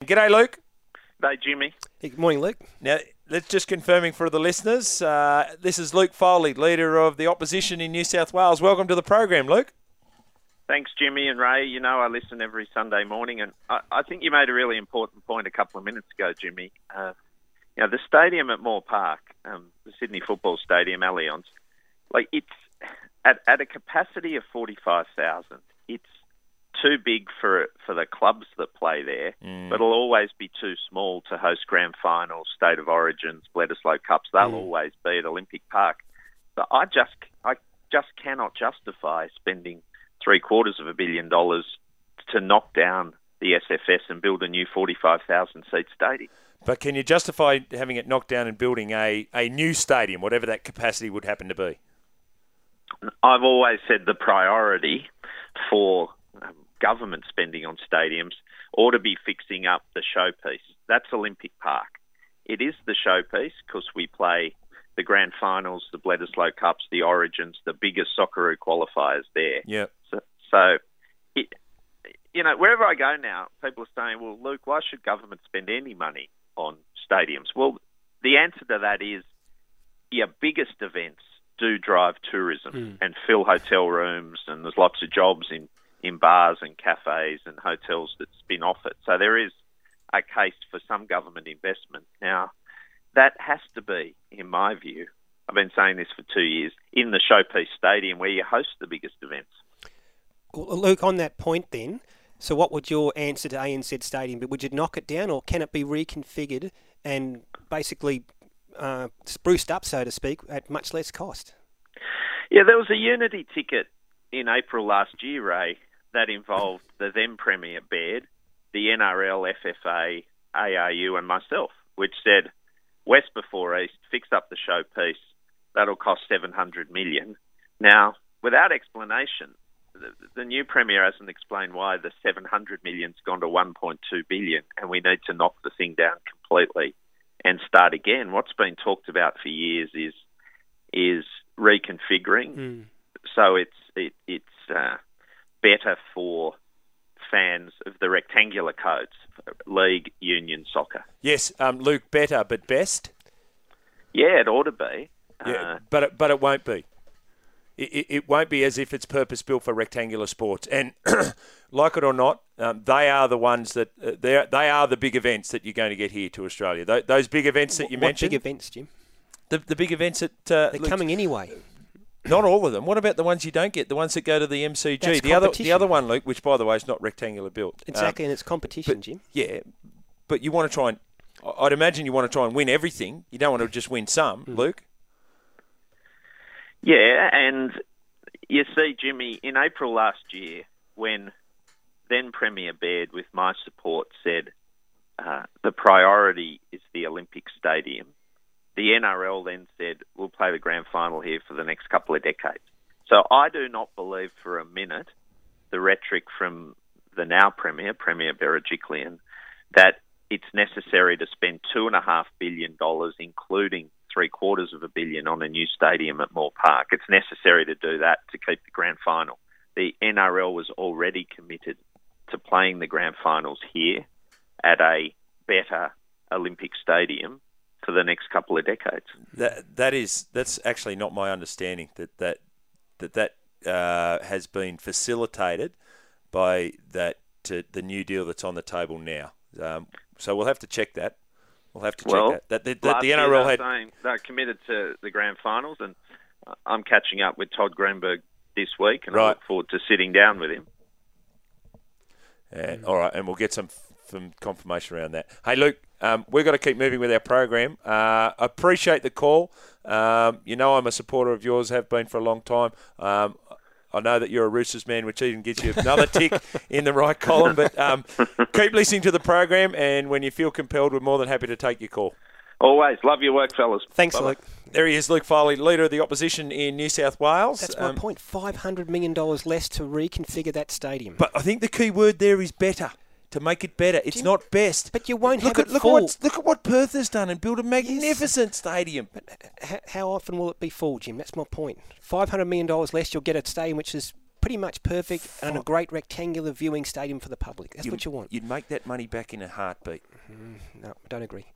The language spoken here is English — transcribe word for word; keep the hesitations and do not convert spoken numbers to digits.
G'day, Luke. Hey, Jimmy. Hey, good morning, Luke. Now, let's just confirming for the listeners. Uh, this is Luke Foley, Leader of the Opposition in New South Wales. Welcome to the program, Luke. Thanks, Jimmy and Ray. You know I listen every Sunday morning, and I, I think you made a really important point a couple of minutes ago, Jimmy. Uh, you know, the stadium at Moore Park, um, the Sydney Football Stadium, Allianz, like it's at, at a capacity of forty-five thousand. It's too big for for the clubs that play there, mm. but it'll always be too small to host grand finals, state of origins, Bledisloe Cups. They'll mm. always be at Olympic Park. But I just I just cannot justify spending three quarters of a billion dollars to knock down the S F S and build a new forty-five thousand seat stadium. But can you justify having it knocked down and building a, a new stadium, whatever that capacity would happen to be? I've always said the priority for um, government spending on stadiums ought to be fixing up the showpiece. That's Olympic Park. It is the showpiece because we play the grand finals, the Bledisloe Cups, the Origins, the biggest Socceroo qualifiers there. Yeah. So, so it, you know, wherever I go now, people are saying, well, Luke, why should government spend any money on stadiums? Well, the answer to that is your biggest events do drive tourism mm. and fill hotel rooms, and there's lots of jobs in, in bars and cafes and hotels that spin off it. So there is a case for some government investment. Now, that has to be, in my view, I've been saying this for two years, in the Showpiece Stadium where you host the biggest events. Well, Luke, on that point then, so what would your answer to A N Z Stadium be? Would you knock it down, or can it be reconfigured and basically uh, spruced up, so to speak, at much less cost? Yeah, there was a unity ticket in April last year, Ray, that involved the then Premier Baird, the N R L, F F A, A R U and myself, which said, West before East, fix up the showpiece, that'll cost seven hundred million dollars. Now, without explanation, the, the new Premier hasn't explained why the seven hundred million dollars has gone to one point two billion dollars and we need to knock the thing down completely and start again. What's been talked about for years is is reconfiguring, mm. so it's it, it's uh, better for fans of the rectangular codes, league, union, soccer. Yes, um, Luke, better, but best? Yeah, it ought to be. Yeah, uh, but it, but it won't be. It, it, it won't be as if it's purpose-built for rectangular sports. And like it or not, um, they are the ones that, uh, they they are the big events that you're going to get here to Australia. Th- those big events that you what mentioned. What big events, Jim? The, the big events that... Uh, They're coming anyway. Not all of them. What about the ones you don't get? The ones that go to the M C G? That's the other, the other one, Luke, which by the way is not rectangular built. Exactly, um, and it's competition, but, Jim. Yeah, but you want to try and. I'd imagine you want to try and win everything. You don't want to just win some, mm. Luke. Yeah, and you see, Jimmy, in April last year, when then Premier Baird, with my support, said uh, the priority is the Olympic Stadium, the N R L then said, we'll play the grand final here for the next couple of decades. So I do not believe for a minute the rhetoric from the now Premier, Premier Berejiklian, that it's necessary to spend two and a half billion dollars, including three quarters of a billion on a new stadium at Moore Park. It's necessary to do that to keep the grand final. The N R L was already committed to playing the grand finals here at a better Olympic stadium for the next couple of decades. That that is that's actually not my understanding. That that that that uh, has been facilitated by that uh, the new deal that's on the table now. Um, so we'll have to check that. We'll have to check well, that. That, that, that last the N R L year had saying they're committed to the grand finals, and I'm catching up with Todd Greenberg this week, and right. I look forward to sitting down with him. And, all right, and we'll get some some confirmation around that. Hey, Luke, um, we've got to keep moving with our program. Uh, appreciate the call. Um, you know I'm a supporter of yours, have been for a long time. Um, I know that you're a Roosters man, which even gets you another tick in the right column. But um, keep listening to the program, and when you feel compelled, we're more than happy to take your call. Always. Love your work, fellas. Thanks, Bye-bye. Luke. There he is, Luke Foley, Leader of the Opposition in New South Wales. That's my um, point. five hundred million dollars less to reconfigure that stadium. But I think the key word there is better. To make it better. It's Jim, not best. But you won't look have at, it look full. At what, look at what Perth has done and built a magnificent yes. stadium. But how often will it be full, Jim? That's my point. five hundred million dollars less, you'll get a stadium which is pretty much perfect and a Fi- great rectangular viewing stadium for the public. That's You- what you want. You'd make that money back in a heartbeat. Mm, no, I don't agree.